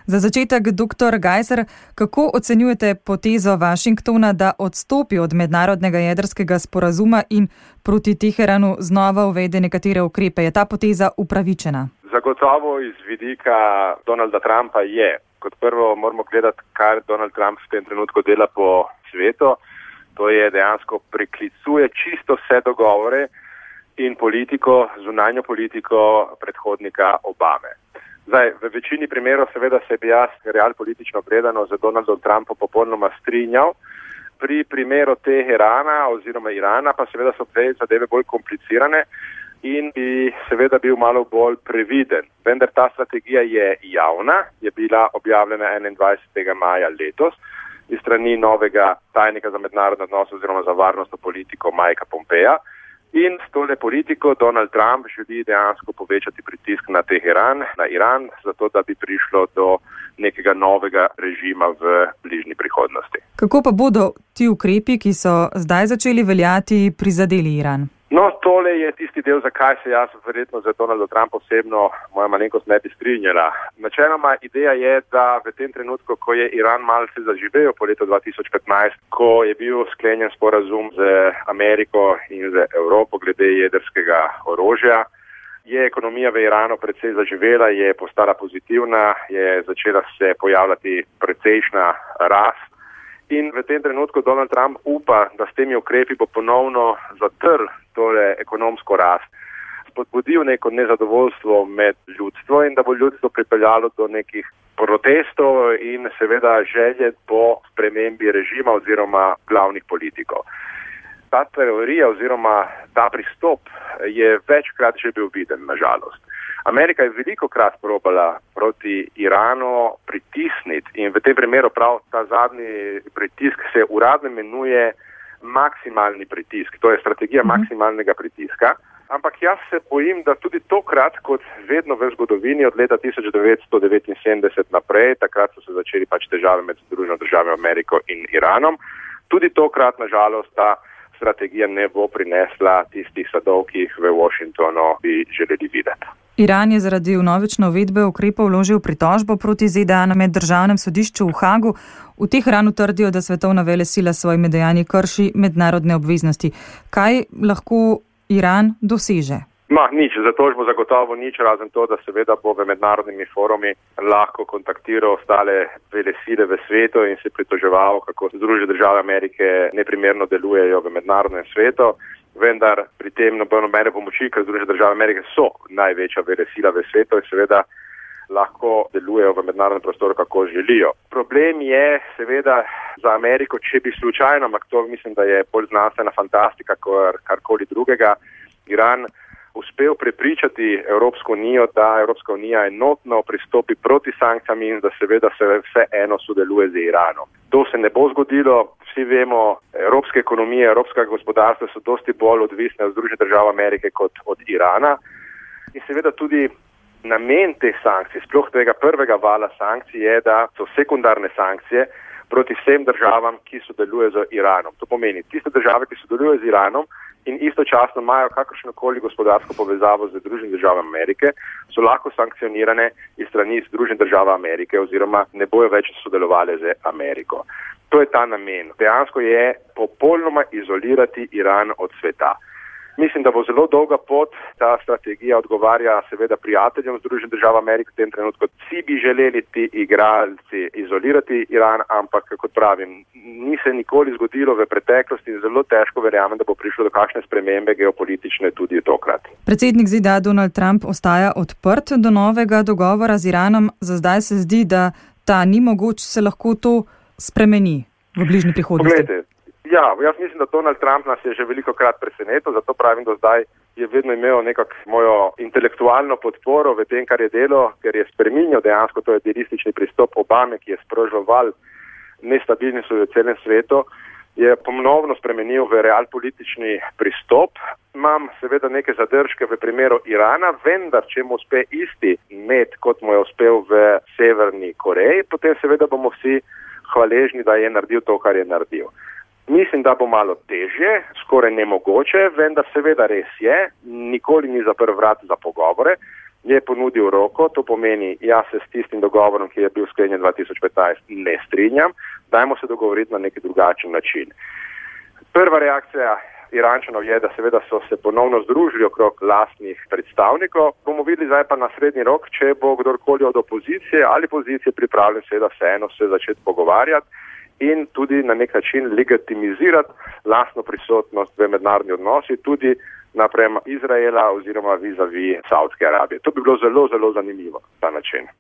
Za začetek, dr. Gajser, kako ocenjujete potezo Washingtona, da odstopi od mednarodnega jedrskega sporazuma in proti Teheranu znova uvede nekatere ukrepe? Je ta poteza upravičena? Zagotovo iz vidika Donalda Trumpa je. Kot prvo moramo gledati, kar Donald Trump v tem trenutku dela po svetu. To je dejansko preklicuje čisto vse dogovore in politiko, zunanjo politiko predhodnika Obame. Zdaj, v večini primerov seveda se bi jaz realpolitično gledano z Donaldom Trumpom popolnoma strinjal. Pri primeru Teherana oziroma Irana pa seveda so te zadeve bolj komplicirane in bi seveda bil malo bolj previden. Vendar ta strategija je javna, je bila objavljena 21. maja letos iz strani novega tajnika za mednarodne odnose oziroma za varnostno politiko Mikea Pompeja. In s tole politiko Donald Trump želi dejansko povečati pritisk na Teheran, na Iran, zato da bi prišlo do nekega novega režima v bližnji prihodnosti. Kako pa bodo ti ukrepi, ki so zdaj začeli veljati, prizadeli Iran? No, tole je tisti del, zakaj se jaz verjetno za Donalda Trumpa osebno moja malenkost ne bi strinjala. Načeloma ideja je, da v tem trenutku, ko je Iran malce zaživel po letu 2015, ko je bil sklenjen sporazum z Ameriko in z Evropo glede jedrskega orožja, je ekonomija v Iranu precej zaživela, je postala pozitivna, je začela se pojavljati precejšna rast. In v tem trenutku Donald Trump upa, da s temi ukrepi bo ponovno zatrl tole ekonomsko rast, spodbudil neko nezadovoljstvo med ljudstvo in da bo ljudstvo pripeljalo do nekih protestov in seveda želje po spremembi režima oziroma glavnih politikov. Ta teorija oziroma ta pristop je večkrat že bil viden, nažalost. Amerika je velikokrat probala proti Iranu pritisniti in v tem primeru prav ta zadnji pritisk se uradno imenuje maksimalni pritisk, to je strategija maksimalnega pritiska. Ampak jaz se bojim, da tudi tokrat, kot vedno v zgodovini od leta 1979 naprej, takrat so se začeli težave med Združenimi državami Ameriko in Iranom, tudi tokrat, nažalost, ta strategija ne bo prinesla tistih sadov, ki jih v Washingtonu bi želeli videti. Iran je zaradi vnovične uvedbe ukrepov vložil pritožbo proti ZDA na meddržavnem sodišču v Hagu. V Teheranu trdijo, da svetovna velesila s svojimi dejanji krši mednarodne obveznosti. Kaj lahko Iran doseže? Nič, za tožbo zagotovo nič, razen to, da seveda bo v mednarodnimi forumi lahko kontaktiral ostale velesile v svetu in se pritoževal, kako Združene države Amerike neprimerno delujejo v mednarodnem svetu. Vendar pri tem nobene pomoči, ker Združene države Amerike so največja velesila v svetu in seveda lahko delujejo v mednarodnem prostoru, kako želijo. Problem je seveda za Ameriko, če bi slučajno, ampak to mislim, da je bolj znanstvena fantastika, karkoli drugega, Iran uspel prepričati Evropsko unijo, da Evropska unija enotno pristopi proti sankcijam in da seveda se vseeno sodeluje z Iranom. To se ne bo zgodilo. Vsi vemo, evropske ekonomije, evropska gospodarstva so dosti bolj odvisne od Združenih držav Amerike kot od Irana. In seveda tudi namen te sankcije, sploh tega prvega vala sankcij, je, da so sekundarne sankcije proti vsem državam, ki sodelujejo z Iranom. To pomeni, tiste države, ki sodelujejo z Iranom in istočasno imajo kakršnokoli gospodarsko povezavo z Združenih držav Amerike, so lahko sankcionirane iz strani Združenih držav Amerike oziroma ne bojo več sodelovali z Ameriko. To je ta namen. Dejansko je popolnoma izolirati Iran od sveta. Mislim, da bo zelo dolga pot. Ta strategija odgovarja seveda prijateljem Združenih držav Amerike v tem trenutku. Vsi bi želeli ti igralci izolirati Iran, ampak, kot pravim, ni se nikoli zgodilo v preteklosti in zelo težko verjamem, da bo prišlo do kakšne spremembe geopolitične tudi tokrat. Predsednik ZDA Donald Trump ostaja odprt do novega dogovora z Iranom. Za zdaj se zdi, da ta ni mogoč, se lahko to spremeni v bližnji prihodnosti. Poglejte, jaz mislim, da Donald Trump nas je že velikokrat presenetil, zato pravim, da zdaj je vedno imel nekako mojo intelektualno podporo v tem, kar je delo, ker je spreminjal dejansko, to je idealistični pristop Obame, ki je sprožil val nestabilnosti v celem svetu, je ponovno spremenil v realpolitični pristop. Imam seveda neke zadržke v primeru Irana, vendar če mu uspe isti med, kot mu je uspel v Severni Koreji, potem seveda bomo vsi hvaležni, da je naredil to, kar je naredil. Mislim, da bo malo težje, skoraj nemogoče, vendar seveda res je, nikoli ni zaprl vrat za pogovore je ponudil roko, to pomeni, jaz se s tistim dogovorom, ki je bil sklenjen 2015, ne strinjam, dajmo se dogovoriti na neki drugačen način. Prva reakcija Irančanov je, da seveda so se ponovno združili okrog lastnih predstavnikov. Bomo videli zdaj pa na srednji rok, če bo kdorkoli od opozicije ali pozicije pripravljen seveda vseeno se začeti pogovarjati in tudi na nek način legitimizirati lastno prisotnost v mednarodni odnosi, tudi naprema Izraela oziroma vizavi Saudske Arabije. To bi bilo zelo, zelo zanimivo na ta način.